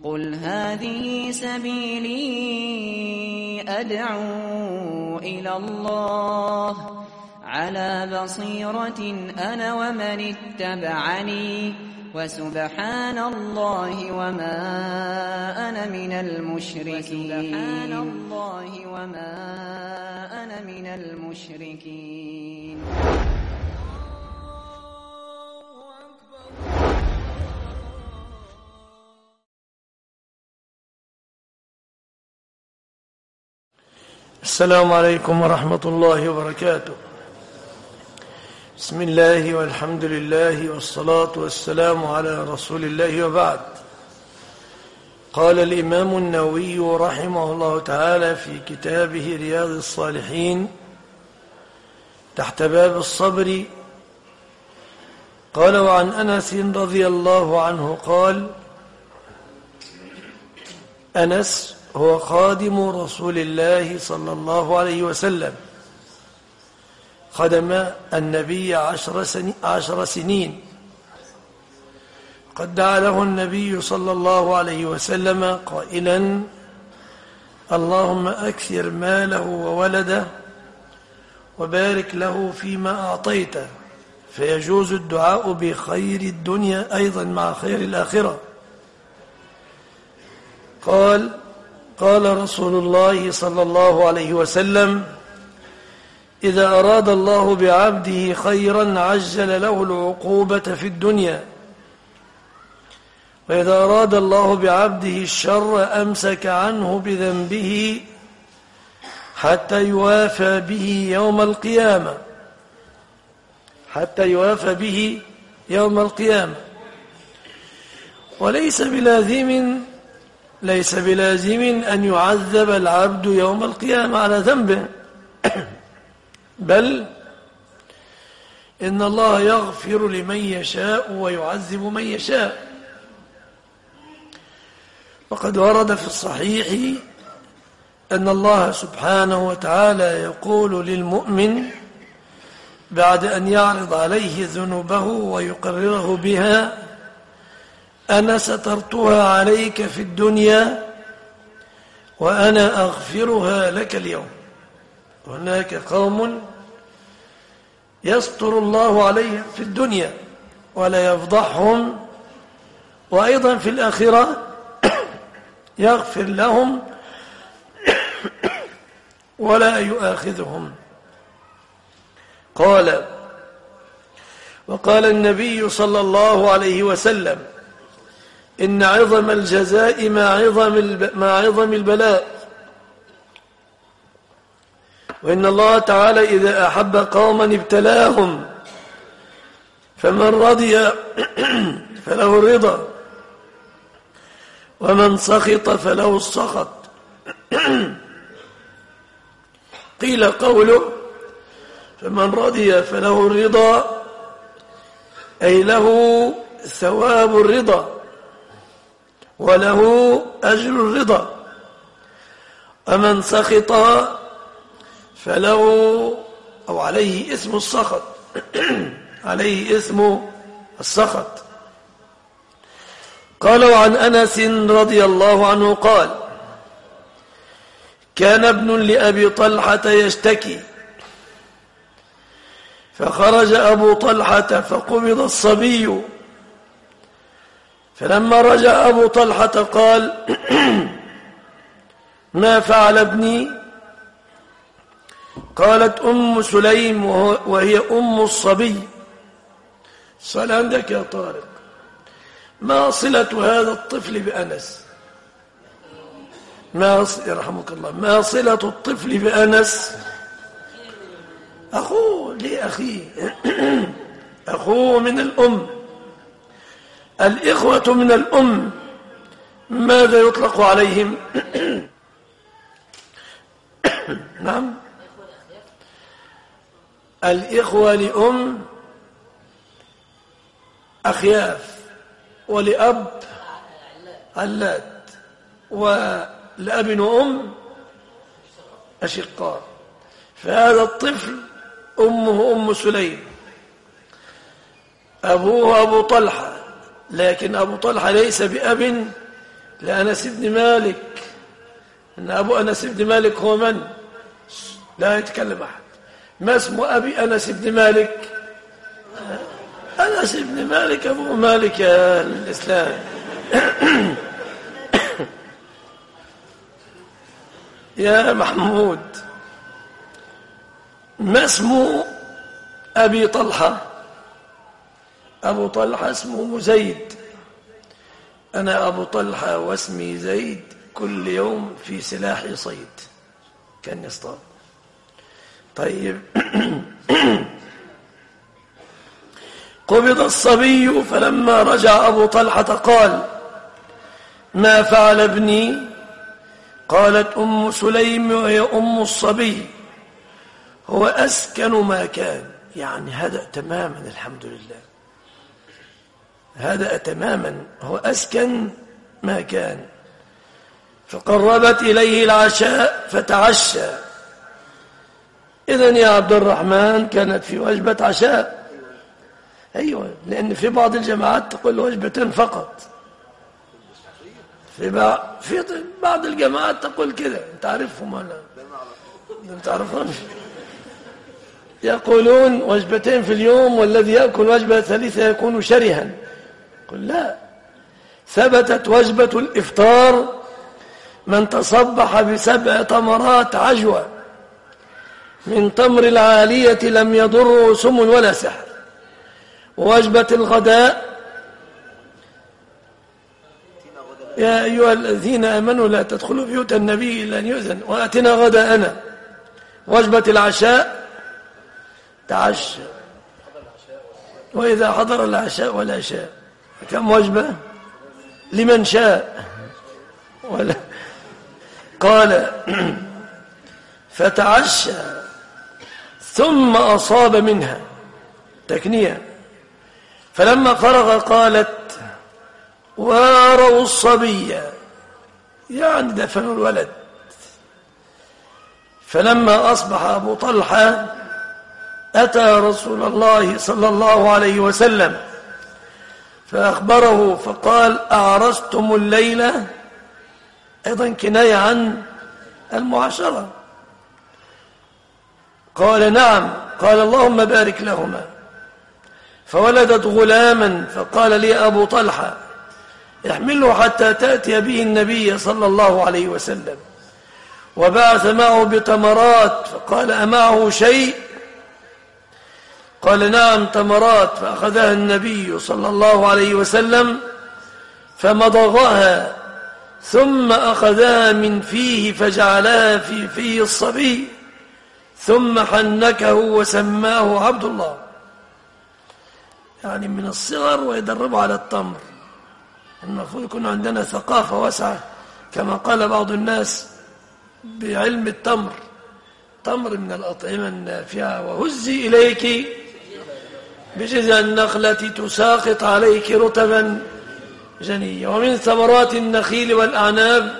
قل هذه سبيلي أدعو إلى الله على بصيرة أنا ومن اتبعني وسبحان الله وما أنا من المشركين. السلام عليكم ورحمة الله وبركاته. بسم الله والحمد لله والصلاة والسلام على رسول الله، وبعد. قال الإمام النووي رحمه الله تعالى في كتابه رياض الصالحين تحت باب الصبر، قال: وعن أنس رضي الله عنه قال: أنس هو خادم رسول الله صلى الله عليه وسلم، خدم النبي 10 سنين. قد دعا له النبي صلى الله عليه وسلم قائلا: اللهم أكثر ماله وولده وبارك له فيما أعطيته، فيجوز الدعاء بخير الدنيا أيضا مع خير الآخرة. قال رسول الله صلى الله عليه وسلم: إذا أراد الله بعبده خيرا عجل له العقوبة في الدنيا، وإذا أراد الله بعبده الشر أمسك عنه بذنبه حتى يوافى به يوم القيامة. وليس بلازم أن يعذب العبد يوم القيامة على ذنبه، بل إن الله يغفر لمن يشاء ويعذب من يشاء. وقد ورد في الصحيح أن الله سبحانه وتعالى يقول للمؤمن بعد أن يعرض عليه ذنوبه ويقرره بها: أنا سترتها عليك في الدنيا وأنا أغفرها لك اليوم. هناك قوم يستر الله عليهم في الدنيا ولا يفضحهم، وأيضا في الآخرة يغفر لهم ولا يؤاخذهم. وقال النبي صلى الله عليه وسلم: إن عظم الجزاء مع عظم البلاء، وإن الله تعالى إذا أحب قوما ابتلاهم، فمن رضي فله الرضا، ومن سخط فله السخط. قيل قوله فمن رضي فله الرضا أي له ثواب الرضا وله أجر الرضا، ومن سخط فله أو عليه اسم السخط عليه اسم السخط. قال: وعن أنس رضي الله عنه قال: كان ابن لأبي طلحة يشتكي، فخرج أبو طلحة فقبض الصبي، فلما رجع أبو طلحة قال: ما فعل ابني؟ قالت أم سليم وهي أم الصبي: صل عندك يا طارق، ما صلة هذا الطفل بأنس؟ يرحمك الله، ما صلة الطفل بأنس؟ أخوه لأخيه أخوه من الأم، الإخوة من الأم ماذا يطلق عليهم؟ نعم، الإخوة لأم أخياف، ولأب علات، ولأب وأم أشقاء. فهذا الطفل أمه أم سليم، أبوه أبو طلحة، لكن أبو طلحة ليس بأب لأنس بن مالك أن أبو أنس بن مالك هو من؟ لا يتكلم أحد. ما اسم أبي أنس بن مالك؟ أنس بن مالك أبو مالك يا الإسلام. يا محمود، ما اسم أبي طلحة؟ أبو طلحة اسمه زيد. أنا أبو طلحة واسمي زيد، كل يوم في سلاحي صيد، كان يصطاد. طيب. قبض الصبي فلما رجع أبو طلحة قال: ما فعل ابني؟ قالت أم سليم وهي أم الصبي: هو أسكن ما كان، يعني هدأ تماما، الحمد لله، هدأ تماما، هو أسكن ما كان. فقربت إليه العشاء فتعشى. إذن يا عبد الرحمن كانت في وجبة عشاء. أيوة، لأن في بعض الجماعات تقول وجبتين فقط، في بعض الجماعات تقول كده. انت عارفهم ولا انت تعرفهم؟ يقولون وجبتين في اليوم، والذي يأكل وجبة ثالثة يكون شرها. قل لا، ثبتت وجبة الإفطار من تصبح ب7 تمرات عجوة من تمر العالية لم يضره سم ولا سحر. ووجبة الغداء: يا أيها الذين آمنوا لا تدخلوا بيوت النبي إلا أن يؤذن وآتنا غداءنا. وجبة العشاء: تعشى. وإذا حضر العشاء والعشاء. كم وجبة؟ لمن شاء ولا. قال: فتعشى ثم أصاب منها تكنية. فلما فرغ قالت: واروا الصبي، يعني دفنوا الولد. فلما أصبح أبو طلحة أتى رسول الله صلى الله عليه وسلم فأخبره فقال: أعرستم الليلة؟ أيضا كناية عن المعاشرة. قال: نعم. قال: اللهم بارك لهما. فولدت غلاما، فقال لي أبو طلحة: احمله حتى تأتي به النبي صلى الله عليه وسلم. وبعث معه بتمرات، فقال: أمعه شيء؟ قال: نعم، تمرات. فأخذها النبي صلى الله عليه وسلم فمضغها، ثم أخذها من فيه فجعلها في فيه الصبي، ثم حنكه وسماه عبد الله. يعني من الصغر ويدربه على التمر. المفروض يكون عندنا ثقافة واسعة كما قال بعض الناس بعلم التمر. تمر من الأطعمة النافعة. وهزي إليك بجذع النخلة تساقط عليك رطبا جنيا، ومن ثمرات النخيل والأعناب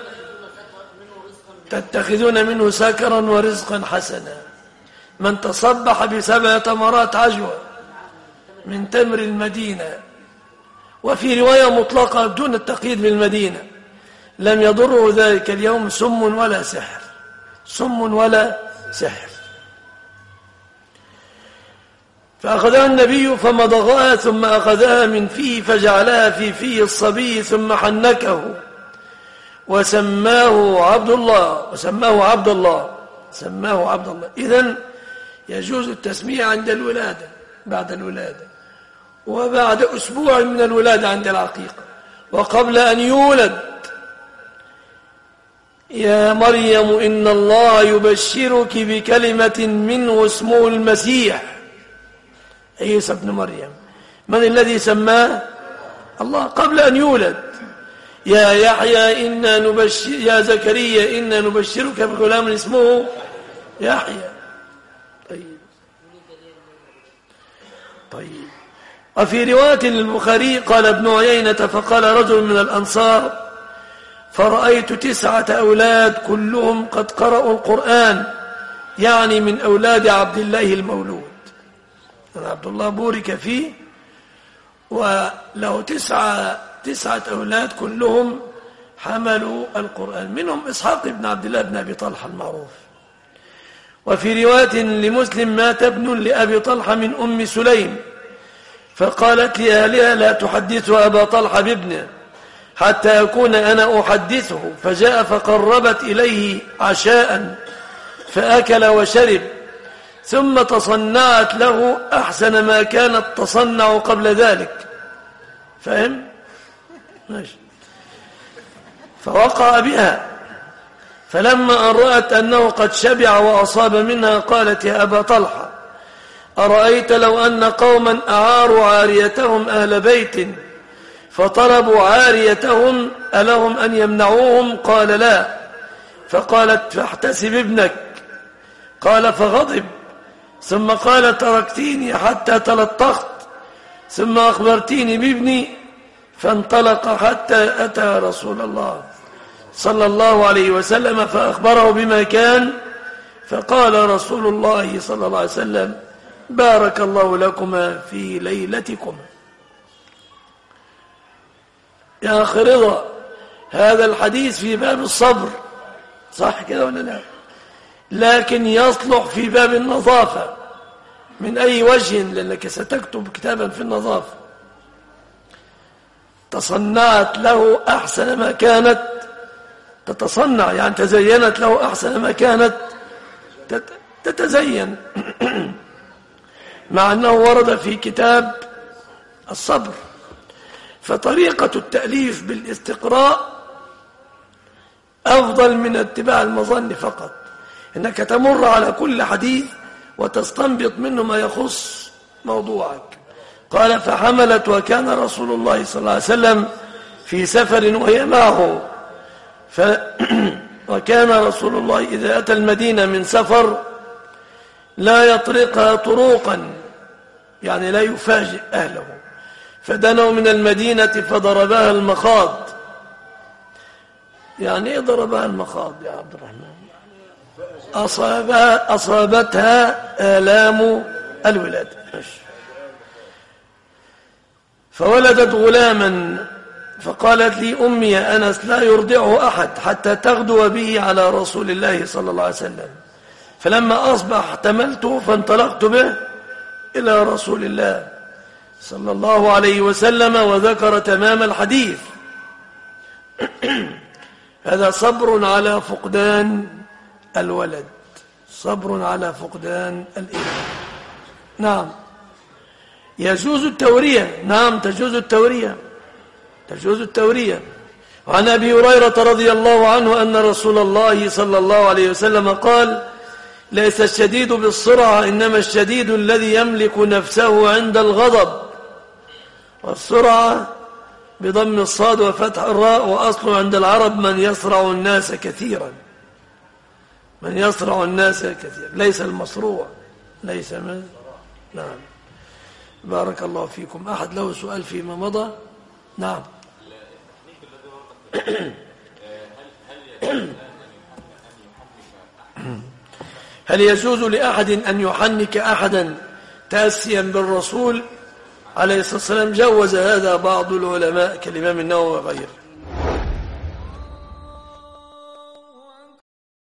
تتخذون منه سكرا ورزقا حسنا. من تصبح ب7 تمرات عجوة من تمر المدينة، وفي رواية مطلقة دون التقييد بالمدينة، لم يضره ذلك اليوم سم ولا سحر. سم ولا سحر. فأخذها النبي فمضغها، ثم أخذها من فيه فجعلها في فيه الصبي، ثم حنكه وسماه عبد الله. سماه عبد الله. إذن يجوز التسمية عند الولادة، بعد الولادة، وبعد أسبوع من الولادة عند العقيقة، وقبل أن يولد. يا مريم إن الله يبشرك بكلمة منه اسمه المسيح عيسى ابن مريم. من الذي سماه؟ الله، قبل أن يولد. يا يحيى إنا نبشر، يا زكريا إنا نبشرك بغلام اسمه يحيى. طيب. وفي رواية البخاري قال ابن عيينة: فقال رجل من الأنصار: فرأيت 9 أولاد كلهم قد قرأوا القرآن، يعني من أولاد عبد الله المولود. عبد الله بورك فيه، وله 9 أولاد كلهم حملوا القرآن، منهم إسحاق بن عبد الله بن أبي طلحة المعروف. وفي رواية لمسلم مات ابن لأبي طلحة من أم سليم فقالت لأهلها لا تحدثوا أبا طلحة بابنه حتى أكون أنا أحدثه، فجاء فقربت إليه عشاء فأكل وشرب، ثم تصنعت له أحسن ما كانت تصنع قبل ذلك. فهم؟ ماشي. فوقع بها، فلما أن رأت أنه قد شبع وأصاب منها قالت يا أبا طلحة أرأيت لو أن قوما أعاروا عاريتهم أهل بيت فطلبوا عاريتهم ألهم أن يمنعوهم؟ قال لا. فقالت فاحتسب ابنك. قال فغضب، ثم قال تركتيني حتى تلطخت، ثم أخبرتيني بابني، فانطلق حتى أتى رسول الله صلى الله عليه وسلم فأخبره بما كان، فقال رسول الله صلى الله عليه وسلم بارك الله لكما في ليلتكم. يا أخي رضا، هذا الحديث في باب الصبر، صح كده ولا لا؟ لكن يصلح في باب النظافة. من أي وجه؟ لأنك ستكتب كتابا في النظافة. تصنعت له أحسن ما كانت تتصنع، يعني تزينت له أحسن ما كانت تتزين مع أنه ورد في كتاب الصبر. فطريقة التأليف بالاستقراء أفضل من اتباع المظن فقط، إنك تمر على كل حديث وتستنبط منه ما يخص موضوعك. قال فحملت وكان رسول الله صلى الله عليه وسلم في سفر وهي معه، وكان رسول الله إذا أتى المدينة من سفر لا يطرقها طروقا، يعني لا يفاجئ أهله، فدنوا من المدينة فضربها المخاض. يعني إيه ضربها المخاض يا عبد الرحمن؟ أصابتها آلام الولادة. فولدت غلاما، فقالت لي أمي يا أنس لا يرضعه أحد حتى تغدو به على رسول الله صلى الله عليه وسلم. فلما أصبح احتملته فانطلقت به إلى رسول الله صلى الله عليه وسلم، وذكر تمام الحديث. هذا صبر على فقدان الولد، صبر على فقدان الابن. نعم يجوز التورية، نعم تجوز التورية، تجوز التورية. وعن أبي هريرة رضي الله عنه أن رسول الله صلى الله عليه وسلم قال ليس الشديد بالسرعة إنما الشديد الذي يملك نفسه عند الغضب. والسرعة بضم الصاد وفتح الراء، وأصله عند العرب من يسرع الناس كثيرا، من يسرع الناس كثيرا، ليس المسروع، ليس من. نعم بارك الله فيكم. أحد له سؤال فيما مضى؟ نعم. هل يجوز لأحد أن يحنك أحدا تأسيا بالرسول عليه الصلاة والسلام؟ جوز هذا بعض العلماء كالإمام النووي وغيره.